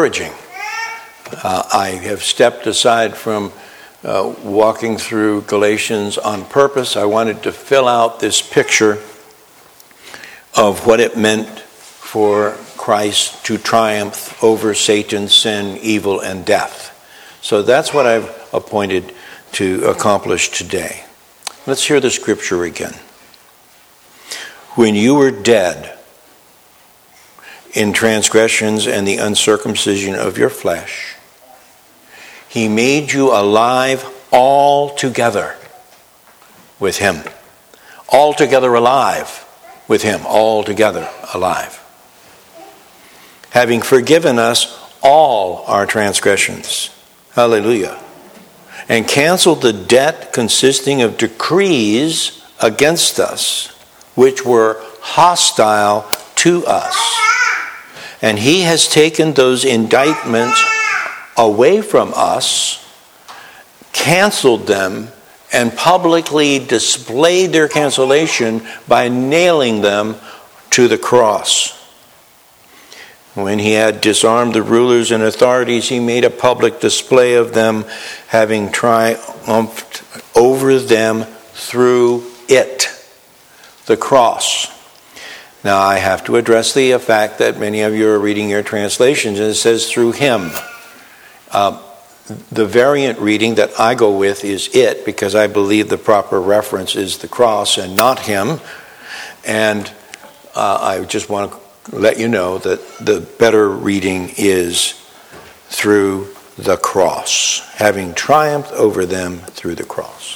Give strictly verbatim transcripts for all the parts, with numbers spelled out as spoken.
encouraging. Uh, I have stepped aside from uh, walking through Galatians on purpose. I wanted to fill out this picture of what it meant for Christ to triumph over Satan, sin, evil, and death. So that's what I've appointed to accomplish today. Let's hear the scripture again. When you were dead in transgressions and the uncircumcision of your flesh, he made you alive altogether with him. Altogether alive with him. Altogether alive. Having forgiven us all our transgressions. Hallelujah. And canceled the debt consisting of decrees against us, which were hostile to us. And he has taken those indictments away from us, canceled them, and publicly displayed their cancellation by nailing them to the cross. When he had disarmed the rulers and authorities, he made a public display of them, having triumphed over them through it, the cross. Now I have to address the fact that many of you are reading your translations and it says through him. Uh, the variant reading that I go with is it, because I believe the proper reference is the cross and not him. And uh, I just want to let you know that the better reading is through the cross, having triumphed over them through the cross.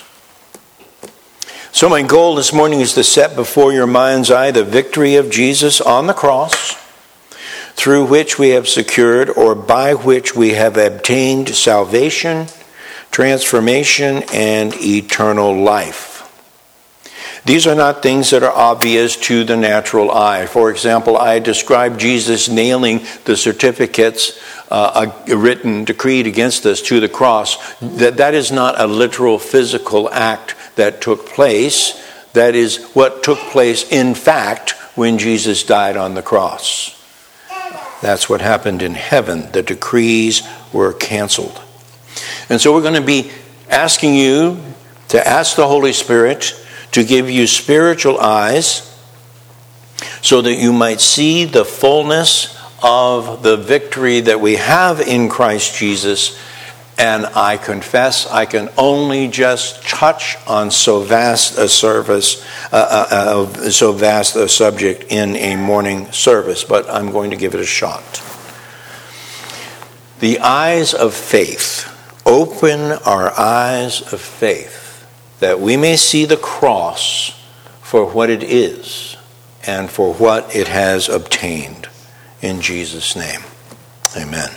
So my goal this morning is to set before your mind's eye the victory of Jesus on the cross, through which we have secured, or by which we have obtained salvation, transformation, and eternal life. These are not things that are obvious to the natural eye. For example, I described Jesus nailing the certificates uh, written, decreed against us to the cross. That, that is not a literal physical act that took place. That is what took place in fact when Jesus died on the cross. That's what happened in heaven. The decrees were canceled. And so we're going to be asking you to ask the Holy Spirit to give you spiritual eyes so that you might see the fullness of the victory that we have in Christ Jesus. And I confess I can only just touch on so vast a service, uh, uh, uh, so vast a subject in a morning service, but I'm going to give it a shot. The eyes of faith. Open our eyes of faith, that we may see the cross for what it is and for what it has obtained. In Jesus' name, amen.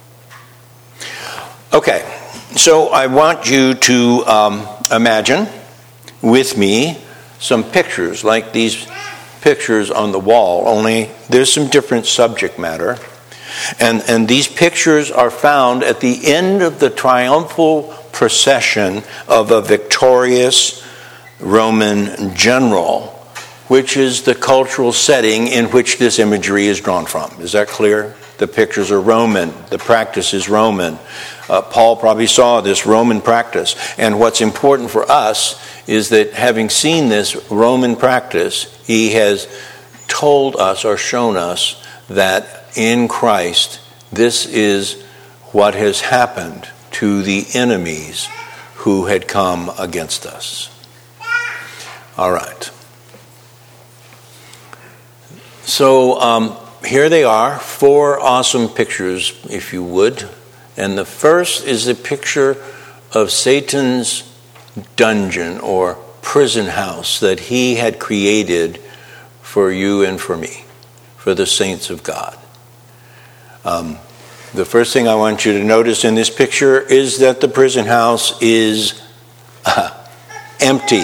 Okay, so I want you to um, imagine with me some pictures, like these pictures on the wall, only there's some different subject matter. And, and these pictures are found at the end of the triumphal procession of a victorious Roman general, which is the cultural setting in which this imagery is drawn from. Is that clear? The pictures are Roman. The practice is Roman. Uh, Paul probably saw this Roman practice. And what's important for us is that having seen this Roman practice, he has told us or shown us that in Christ, this is what has happened to the enemies who had come against us. All right. So um, here they are, four awesome pictures, if you would. And the first is a picture of Satan's dungeon or prison house that he had created for you and for me, for the saints of God. Um, the first thing I want you to notice in this picture is that the prison house is uh, empty.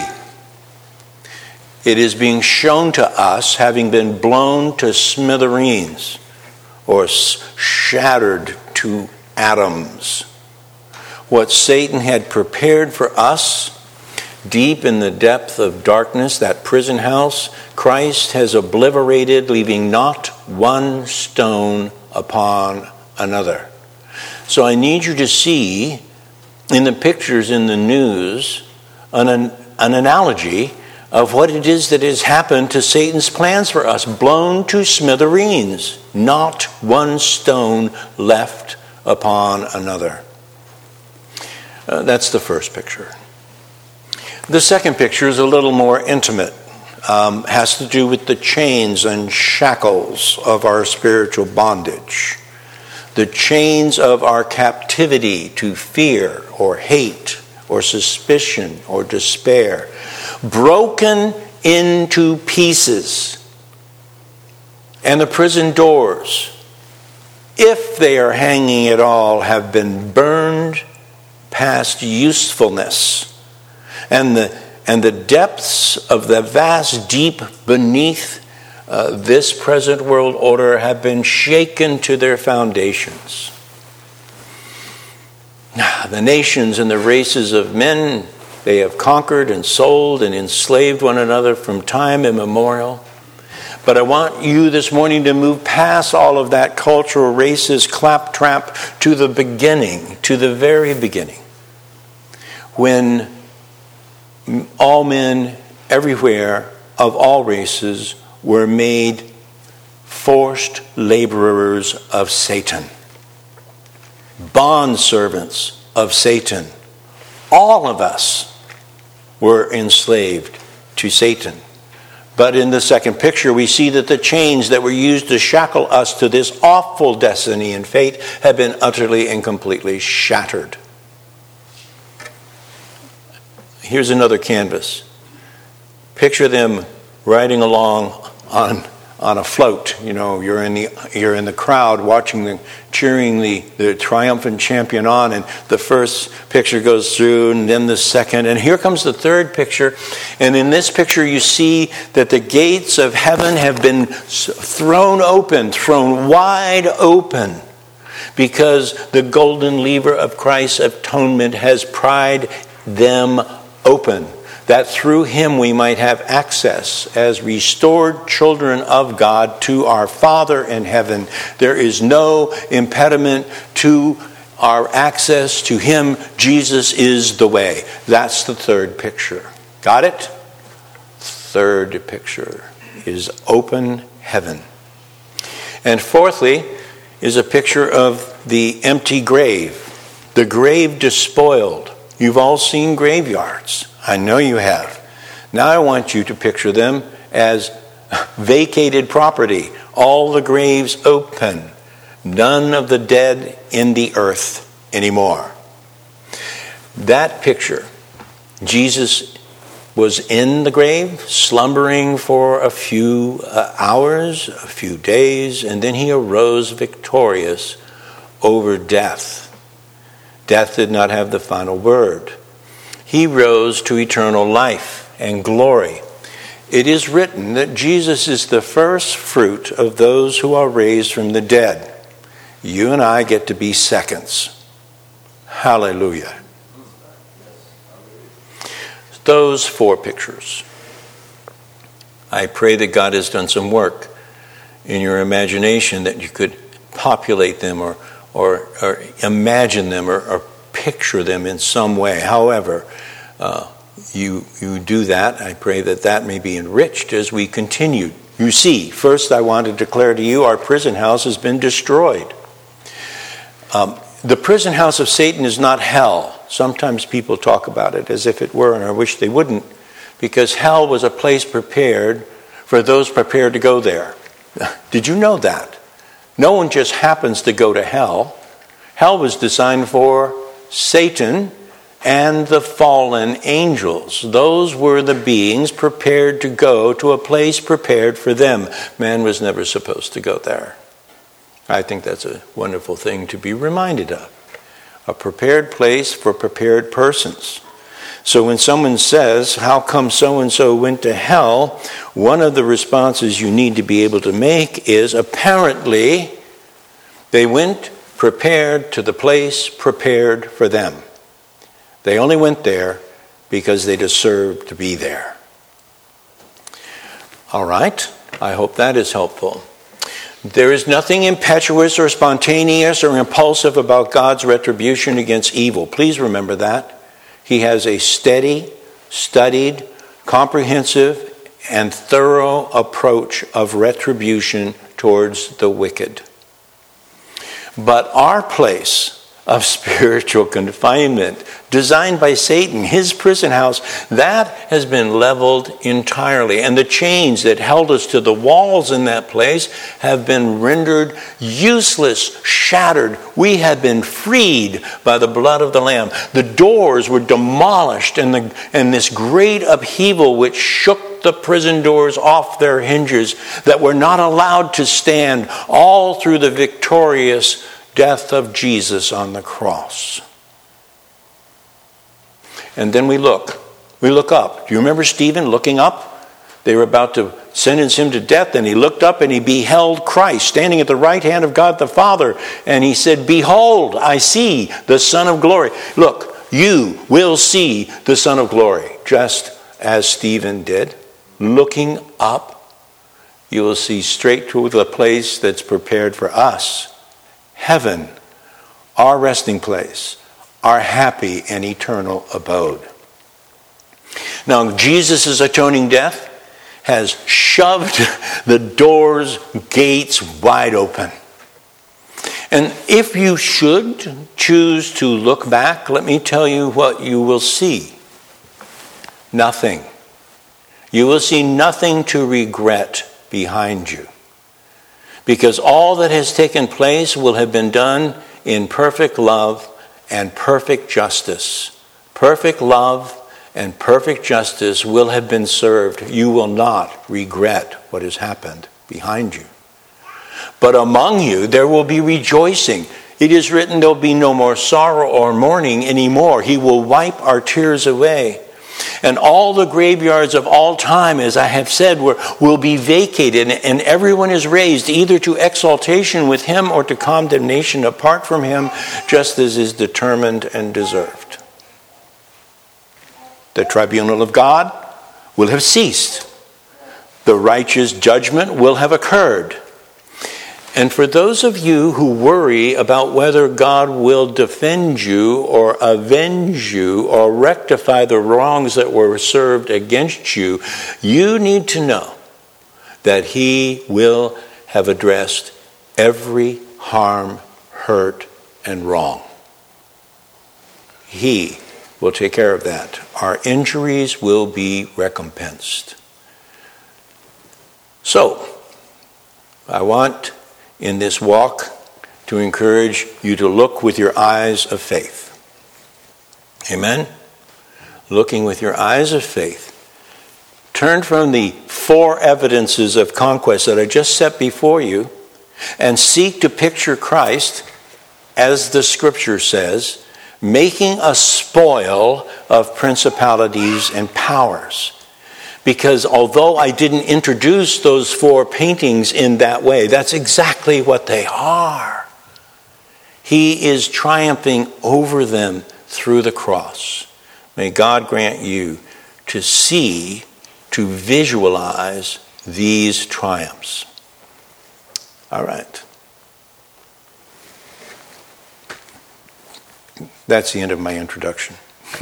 It is being shown to us having been blown to smithereens or shattered to atoms. What Satan had prepared for us deep in the depth of darkness, that prison house, Christ has obliterated, leaving not one stone upon another. So I need you to see in the pictures in the news an, an analogy of what it is that has happened to Satan's plans for us, blown to smithereens, not one stone left upon another. Uh, that's the first picture. The second picture is a little more intimate. Um, has to do with the chains and shackles of our spiritual bondage. The chains of our captivity to fear or hate or suspicion or despair. Broken into pieces. And the prison doors, if they are hanging at all, have been burned past usefulness. And the and the depths of the vast deep beneath uh, this present world order have been shaken to their foundations. The nations and the races of men, they have conquered and sold and enslaved one another from time immemorial. But I want you this morning to move past all of that cultural racist claptrap to the beginning, to the very beginning, when all men everywhere of all races were made forced laborers of Satan, bond servants of Satan. All of us were enslaved to Satan. But in the second picture, we see that the chains that were used to shackle us to this awful destiny and fate have been utterly and completely shattered. Here's another canvas. Picture them riding along on on a float. You know, you're in the you're in the crowd watching the cheering the, the triumphant champion on, and the first picture goes through, and then the second, and here comes the third picture. And in this picture, you see that the gates of heaven have been thrown open, thrown wide open, because the golden lever of Christ's atonement has pried them open, that through him we might have access as restored children of God to our Father in heaven. There is no impediment to our access to him. Jesus is the way. That's the third picture. Got it? Third picture is open heaven. And fourthly is a picture of the empty grave, the grave despoiled. You've all seen graveyards. I know you have. Now I want you to picture them as vacated property. All the graves open. None of the dead in the earth anymore. That picture, Jesus was in the grave, slumbering for a few uh, hours, a few days, and then he arose victorious over death. Death did not have the final word. He rose to eternal life and glory. It is written that Jesus is the first fruit of those who are raised from the dead. You and I get to be seconds. Hallelujah. Those four pictures. I pray that God has done some work in your imagination that you could populate them or Or, or imagine them or, or picture them in some way. However, uh, you you do that. I pray that that may be enriched as we continue. You see, first I want to declare to you our prison house has been destroyed. Um, the prison house of Satan is not hell. Sometimes people talk about it as if it were, and I wish they wouldn't, because hell was a place prepared for those prepared to go there. Did you know that? No one just happens to go to hell. Hell was designed for Satan and the fallen angels. Those were the beings prepared to go to a place prepared for them. Man was never supposed to go there. I think that's a wonderful thing to be reminded of. A prepared place for prepared persons. So when someone says, how come so-and-so went to hell? One of the responses you need to be able to make is, apparently, they went prepared to the place prepared for them. They only went there because they deserved to be there. All right, I hope that is helpful. There is nothing impetuous or spontaneous or impulsive about God's retribution against evil. Please remember that. He has a steady, studied, comprehensive, and thorough approach of retribution towards the wicked. But our place of spiritual confinement, designed by Satan, his prison house, that has been leveled entirely. And the chains that held us to the walls in that place have been rendered useless, shattered. We have been freed by the blood of the Lamb. The doors were demolished, and, the, and this great upheaval which shook the prison doors off their hinges, that were not allowed to stand, all through the victorious death of Jesus on the cross. And then we look. We look up. Do you remember Stephen looking up? They were about to sentence him to death, and he looked up and he beheld Christ standing at the right hand of God the Father. And he said, "Behold, I see the Son of Glory." Look, you will see the Son of Glory, just as Stephen did. Looking up, you will see straight to the place that's prepared for us. Heaven, our resting place, our happy and eternal abode. Now, Jesus' atoning death has shoved the doors, gates wide open. And if you should choose to look back, let me tell you what you will see. Nothing. You will see nothing to regret behind you. Because all that has taken place will have been done in perfect love and perfect justice. Perfect love and perfect justice will have been served. You will not regret what has happened behind you. But among you there will be rejoicing. It is written, there will be no more sorrow or mourning anymore. He will wipe our tears away. And all the graveyards of all time, as I have said, were, will be vacated, and everyone is raised either to exaltation with him or to condemnation apart from him, just as is determined and deserved. The tribunal of God will have ceased. The righteous judgment will have occurred. And for those of you who worry about whether God will defend you or avenge you or rectify the wrongs that were served against you, you need to know that he will have addressed every harm, hurt, and wrong. He will take care of that. Our injuries will be recompensed. So, I want in this walk to encourage you to look with your eyes of faith. Amen? Looking with your eyes of faith. Turn from the four evidences of conquest that I just set before you and seek to picture Christ, as the scripture says, making a spoil of principalities and powers. Because although I didn't introduce those four paintings in that way, that's exactly what they are. He is triumphing over them through the cross. May God grant you to see, to visualize these triumphs. All right. That's the end of my introduction.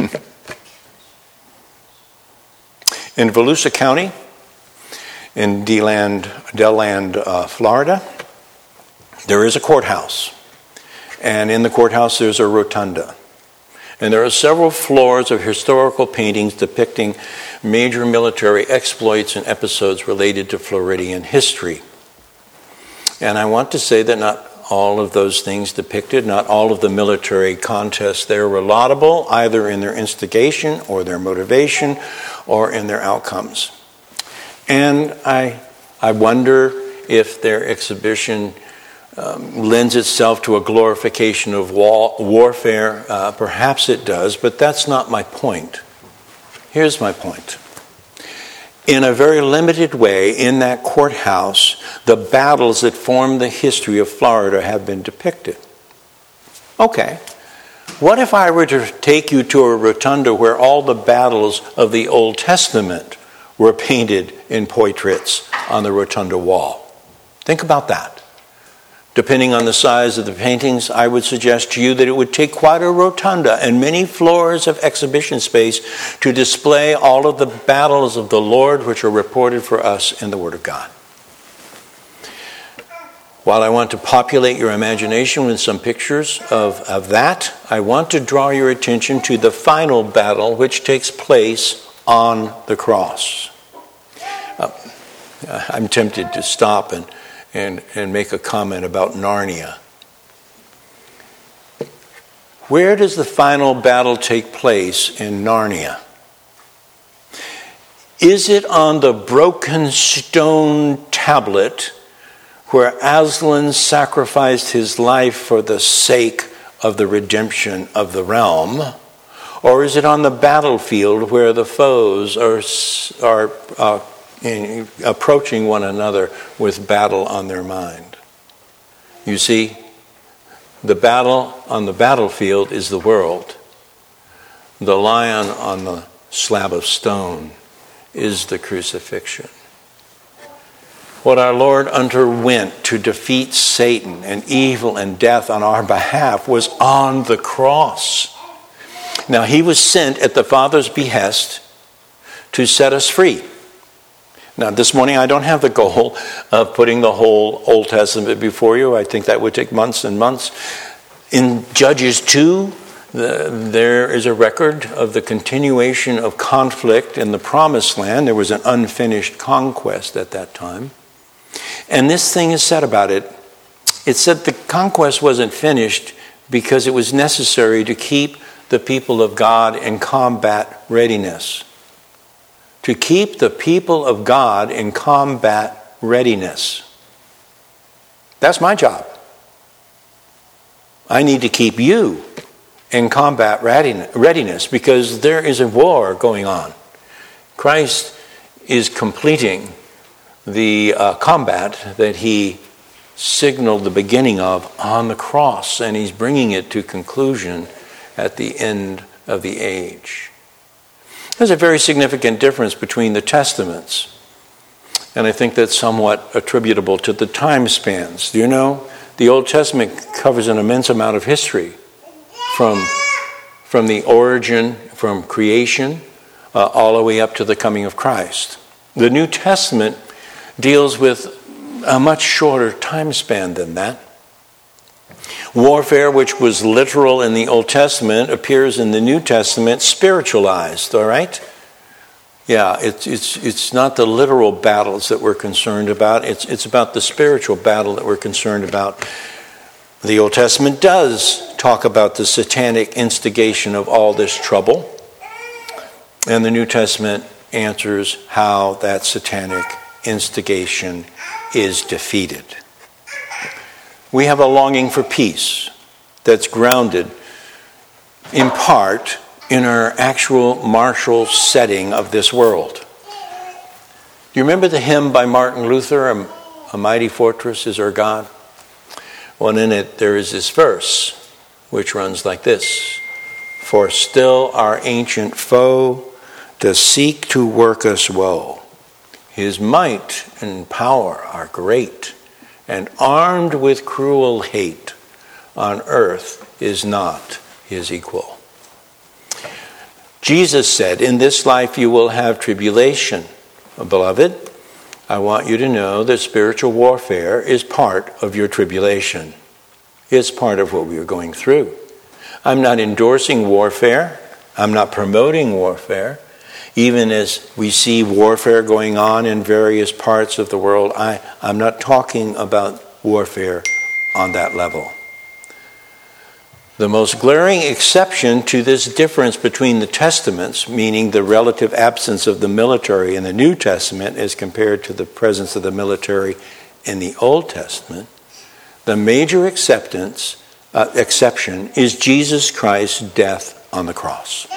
In Volusia County, in DeLand, DeLand, uh, Florida, there is a courthouse. And in the courthouse, there's a rotunda. And there are several floors of historical paintings depicting major military exploits and episodes related to Floridian history. And I want to say that not all of those things depicted, not all of the military contests there were laudable, either in their instigation or their motivation or in their outcomes. And I, I wonder if their exhibition um, lends itself to a glorification of war, warfare. Uh, perhaps it does, but that's not my point. Here's my point. In a very limited way, in that courthouse, the battles that form the history of Florida have been depicted. Okay, what if I were to take you to a rotunda where all the battles of the Old Testament were painted in portraits on the rotunda wall? Think about that. Depending on the size of the paintings, I would suggest to you that it would take quite a rotunda and many floors of exhibition space to display all of the battles of the Lord which are reported for us in the Word of God. While I want to populate your imagination with some pictures of, of that, I want to draw your attention to the final battle which takes place on the cross. Uh, I'm tempted to stop and, and, and make a comment about Narnia. Where does the final battle take place in Narnia? Is it on the broken stone tablet where Aslan sacrificed his life for the sake of the redemption of the realm? Or is it on the battlefield where the foes are, are uh, in, approaching one another with battle on their mind? You see, the battle on the battlefield is the world. The lion on the slab of stone is the crucifixion. What our Lord underwent to defeat Satan and evil and death on our behalf was on the cross. Now, he was sent at the Father's behest to set us free. Now, this morning I don't have the goal of putting the whole Old Testament before you. I think that would take months and months. In Judges two, the, there is a record of the continuation of conflict in the Promised Land. There was an unfinished conquest at that time. And this thing is said about it. It said the conquest wasn't finished because it was necessary to keep the people of God in combat readiness. To keep the people of God in combat readiness. That's my job. I need to keep you in combat readiness because there is a war going on. Christ is completing the uh, combat that he signaled the beginning of on the cross, and he's bringing it to conclusion at the end of the age. There's a very significant difference between the Testaments, and I think that's somewhat attributable to the time spans. Do you know, the Old Testament covers an immense amount of history from, from the origin, from creation, uh, all the way up to the coming of Christ. The New Testament deals with a much shorter time span than that. Warfare, which was literal in the Old Testament, appears in the New Testament spiritualized, all right? Yeah, it's it's it's not the literal battles that we're concerned about. It's it's about the spiritual battle that we're concerned about. The Old Testament does talk about the satanic instigation of all this trouble, and the New Testament answers how that satanic instigation is defeated. We have a longing for peace that's grounded in part in our actual martial setting of this world. Do you remember the hymn by Martin Luther, A, a Mighty Fortress is Our God? Well, in it there is this verse which runs like this: For still our ancient foe does seek to work us woe. His might and power are great, and armed with cruel hate, on earth is not his equal. Jesus said, in this life you will have tribulation. Beloved, I want you to know that spiritual warfare is part of your tribulation. It's part of what we are going through. I'm not endorsing warfare. I'm not promoting warfare. Even as we see warfare going on in various parts of the world, I, I'm not talking about warfare on that level. The most glaring exception to this difference between the Testaments, meaning the relative absence of the military in the New Testament as compared to the presence of the military in the Old Testament, the major acceptance, uh, exception is Jesus Christ's death on the cross.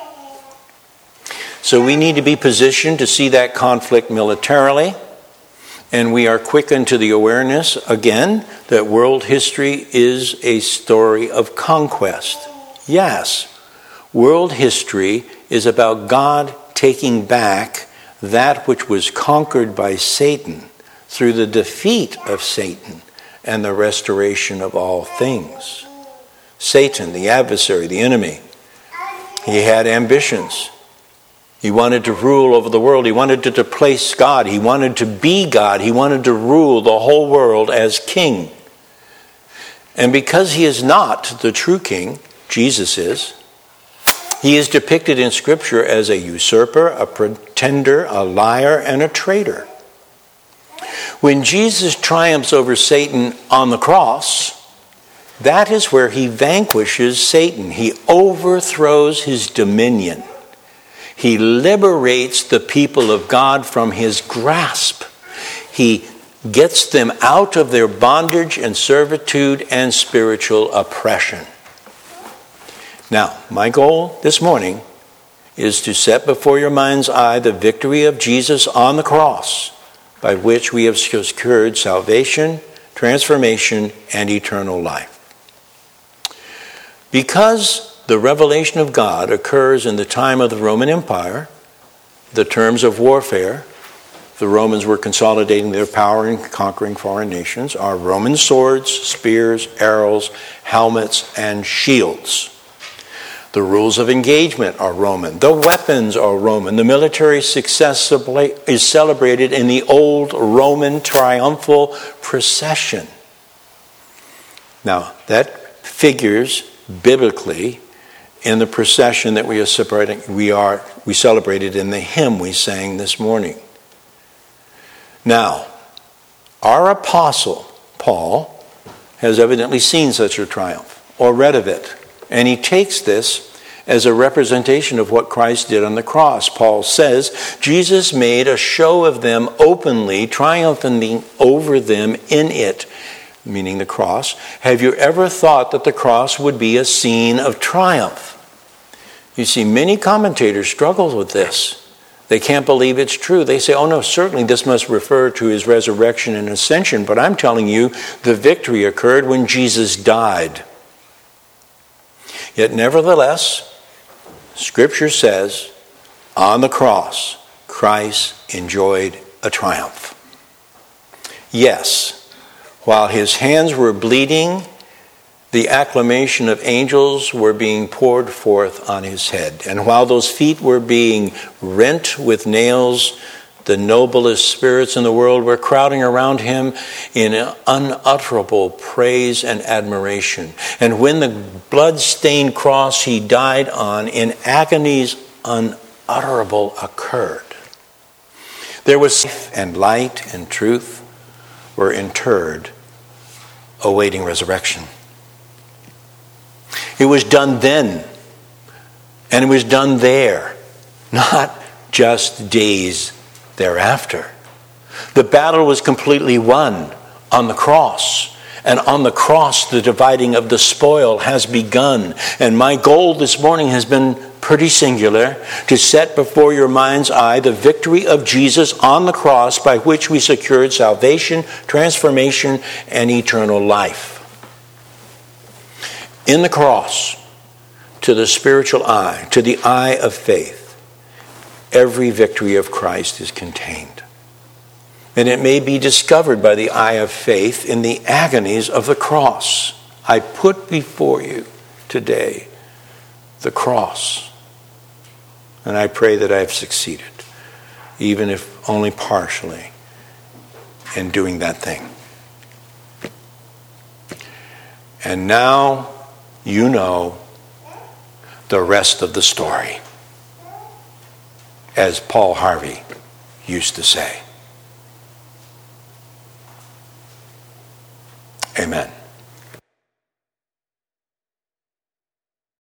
So we need to be positioned to see that conflict militarily, and we are quickened to the awareness, again, that world history is a story of conquest. Yes, world history is about God taking back that which was conquered by Satan through the defeat of Satan and the restoration of all things. Satan, the adversary, the enemy, he had ambitions. He wanted to rule over the world. He wanted to displace God. He wanted to be God. He wanted to rule the whole world as king. And because he is not the true king, Jesus is, he is depicted in Scripture as a usurper, a pretender, a liar, and a traitor. When Jesus triumphs over Satan on the cross, that is where he vanquishes Satan. He overthrows his dominion. He liberates the people of God from his grasp. He gets them out of their bondage and servitude and spiritual oppression. Now, my goal this morning is to set before your mind's eye the victory of Jesus on the cross, by which we have secured salvation, transformation, and eternal life. Because the revelation of God occurs in the time of the Roman Empire, the terms of warfare, the Romans were consolidating their power and conquering foreign nations, are Roman swords, spears, arrows, helmets, and shields. The rules of engagement are Roman. The weapons are Roman. The military success is celebrated in the old Roman triumphal procession. Now, that figures biblically in the procession that we are celebrating. We are we celebrated in the hymn we sang this morning. Now, our apostle Paul has evidently seen such a triumph or read of it. And he takes this as a representation of what Christ did on the cross. Paul says, Jesus made a show of them openly, triumphing over them in it, meaning the cross. Have you ever thought that the cross would be a scene of triumph? You see, many commentators struggle with this. They can't believe it's true. They say, oh no, certainly this must refer to his resurrection and ascension. But I'm telling you, the victory occurred when Jesus died. Yet nevertheless, Scripture says, on the cross, Christ enjoyed a triumph. Yes, while his hands were bleeding, the acclamation of angels were being poured forth on his head. And while those feet were being rent with nails, the noblest spirits in the world were crowding around him in unutterable praise and admiration. And when the blood-stained cross he died on, in agonies unutterable occurred. There was life and light and truth were interred, awaiting resurrection. It was done then, and it was done there, not just days thereafter. The battle was completely won on the cross. And on the cross, the dividing of the spoil has begun. And my goal this morning has been pretty singular, to set before your mind's eye the victory of Jesus on the cross, by which we secured salvation, transformation, and eternal life. In the cross, to the spiritual eye, to the eye of faith, every victory of Christ is contained. And it may be discovered by the eye of faith in the agonies of the cross. I put before you today the cross. And I pray that I have succeeded, even if only partially, in doing that thing. And now you know the rest of the story, as Paul Harvey used to say. Amen.